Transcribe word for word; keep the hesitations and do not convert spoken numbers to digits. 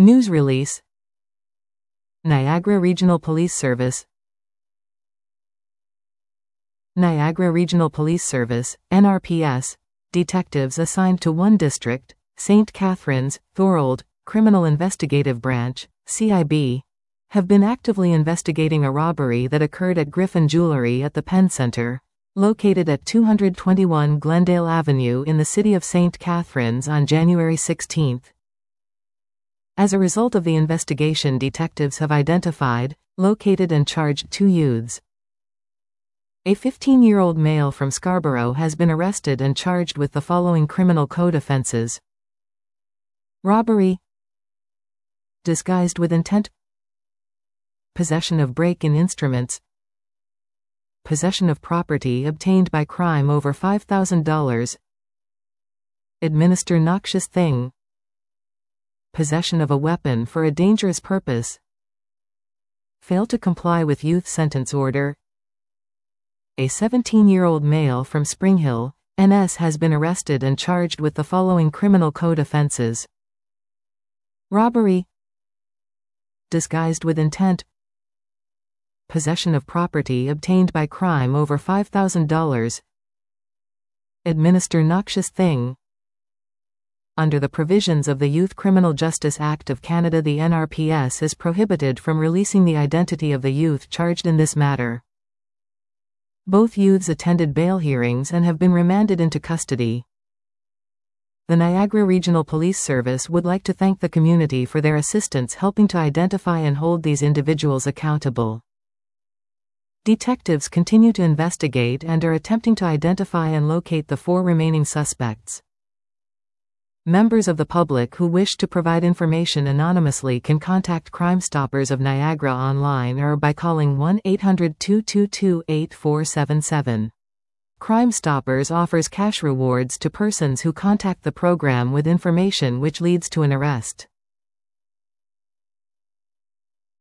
News release. Niagara Regional Police Service. Niagara Regional Police Service, N R P S, detectives assigned to one district, Saint Catharines, Thorold, Criminal Investigative Branch, C I B, have been actively investigating a robbery that occurred at Griffin Jewelry at the Penn Center, located at two twenty-one Glendale Avenue in the city of Saint Catharines on January sixteenth. As a result of the investigation, detectives have identified, located and charged two youths. A fifteen-year-old male from Scarborough has been arrested and charged with the following criminal code offenses: robbery, disguised with intent, possession of break-in instruments, possession of property obtained by crime over five thousand dollars, administer noxious thing, possession of a weapon for a dangerous purpose, fail to comply with youth sentence order. A seventeen-year-old male from Spring Hill, N S has been arrested and charged with the following criminal code offenses: robbery, disguised with intent, possession of property obtained by crime over five thousand dollars, administer noxious thing. Under the provisions of the Youth Criminal Justice Act of Canada, the N R P S is prohibited from releasing the identity of the youth charged in this matter. Both youths attended bail hearings and have been remanded into custody. The Niagara Regional Police Service would like to thank the community for their assistance helping to identify and hold these individuals accountable. Detectives continue to investigate and are attempting to identify and locate the four remaining suspects. Members of the public who wish to provide information anonymously can contact Crime Stoppers of Niagara online or by calling one eight hundred, two two two, eight four seven seven. Crime Stoppers offers cash rewards to persons who contact the program with information which leads to an arrest.